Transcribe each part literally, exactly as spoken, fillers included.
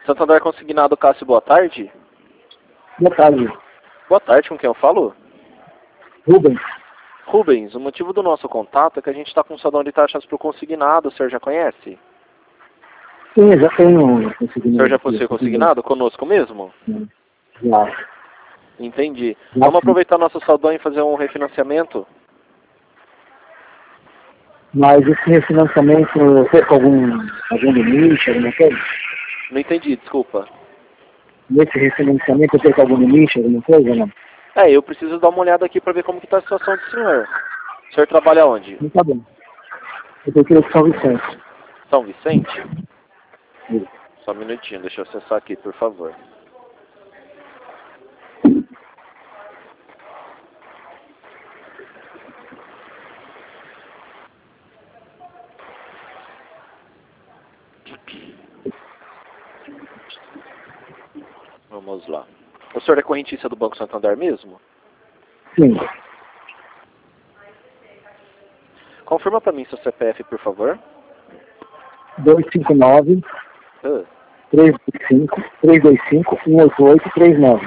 Santander Consignado, Cássio, boa tarde. Boa tarde. Boa tarde, com quem eu falo? Rubens. Rubens, o motivo do nosso contato é que a gente está com um salão de taxas para o consignado, o senhor já conhece? Sim, eu já tenho consignado. O senhor já possui consignado conosco mesmo? Já. Entendi. Já Vamos sim. aproveitar nosso saldão e fazer um refinanciamento? Mas esse refinanciamento, você com algum, algum limite, alguma coisa? Não entendi, desculpa. Nesse refinanciamento eu tenho algum limite, alguma coisa ou não? É, eu preciso dar uma olhada aqui para ver como que está a situação do senhor. O senhor trabalha onde? Não tá bom. Eu tenho que ir para São Vicente. São Vicente? Isso. Só um minutinho, deixa eu acessar aqui, por favor. Vamos lá. O senhor é correntista do Banco Santander mesmo? Sim. Confirma para mim seu C P F, por favor. dois cinco nove, Ah, três dois cinco, três dois cinco, um oito oito, três nove.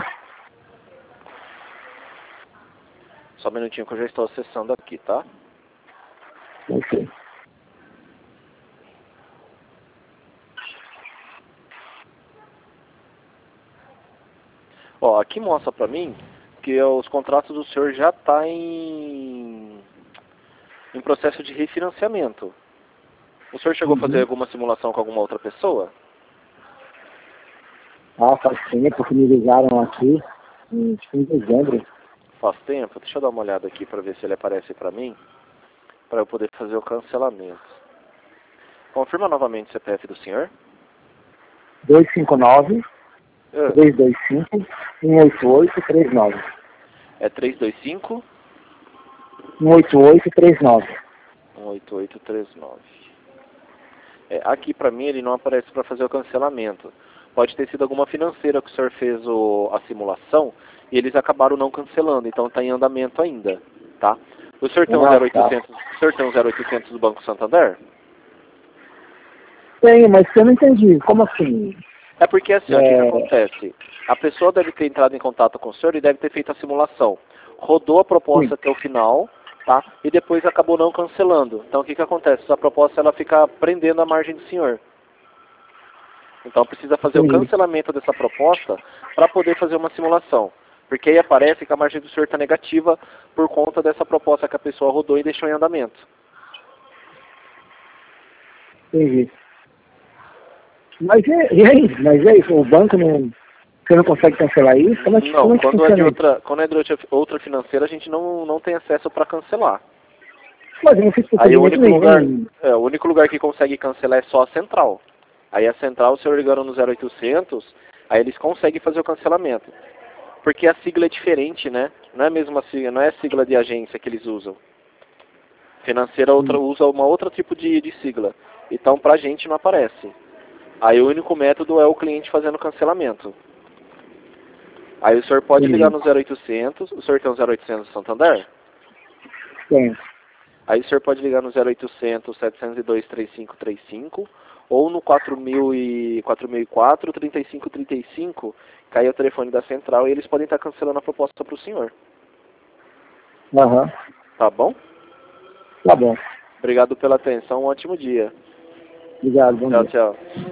só um minutinho que eu já estou acessando aqui, tá? Ok. Ó, aqui mostra para mim que os contratos do senhor já tá em, em processo de refinanciamento. O senhor chegou a fazer Uhum. alguma simulação com alguma outra pessoa? Ah, faz tempo que me ligaram aqui, em, acho que em dezembro. Faz tempo? Deixa eu dar uma olhada aqui para ver se ele aparece para mim, para eu poder fazer o cancelamento. Confirma novamente o C P F do senhor. dois cinco nove, Ah, três dois cinco, um oito oito, três nove. é três dois cinco, um oito oito, três nove. um oito oito três nove. É, aqui para mim ele não aparece para fazer o cancelamento. Pode ter sido alguma financeira que o senhor fez o, a simulação e eles acabaram não cancelando, então está em andamento ainda, tá? O senhor tem um Ah, zero tá. oitocentos, o senhor tem um zero oitocentos do Banco Santander? Tenho, mas eu não entendi. Como assim? É porque assim, ó, o que, que É... acontece? A pessoa deve ter entrado em contato com o senhor e deve ter feito a simulação. Rodou a proposta Sim. até o final, tá? E depois acabou não cancelando. Então o que, que acontece? Essa proposta ela fica prendendo a margem do senhor. Então precisa fazer o Entendi. cancelamento dessa proposta para poder fazer uma simulação. Porque aí aparece que a margem do senhor está negativa por conta dessa proposta que a pessoa rodou e deixou em andamento. Entendi. Mas e, e aí? Mas é isso, o banco não... Você não consegue cancelar isso? Como é que, como Não, é que quando é de funciona isso? outra, quando é de outra, outra financeira a gente não, não tem acesso para cancelar. Mas eu não fiz Aí o procedimento único lugar, nenhum. é, o único lugar que consegue cancelar é só a central. Aí a central, o senhor ligando no zero oitocentos, aí eles conseguem fazer o cancelamento. Porque a sigla é diferente, né? Não é mesmo a sigla, não é a sigla de agência que eles usam. Financeira outra, Hum. usa uma outra tipo de, de sigla. Então pra gente não aparece. Aí o único método é o cliente fazendo cancelamento. Aí o senhor pode ligar Entendi. no zero oitocentos, o senhor tem um zero oitocentos Santander? Tem. Aí o senhor pode ligar no zero oitocentos, setecentos e dois, trinta e cinco trinta e cinco ou no quatro mil e quatro, trinta e cinco trinta e cinco, cai o telefone da central e eles podem estar cancelando a proposta para o senhor. Aham. Tá bom? Tá bom. Obrigado pela atenção, um ótimo dia. Obrigado, bom Tchau, dia. tchau.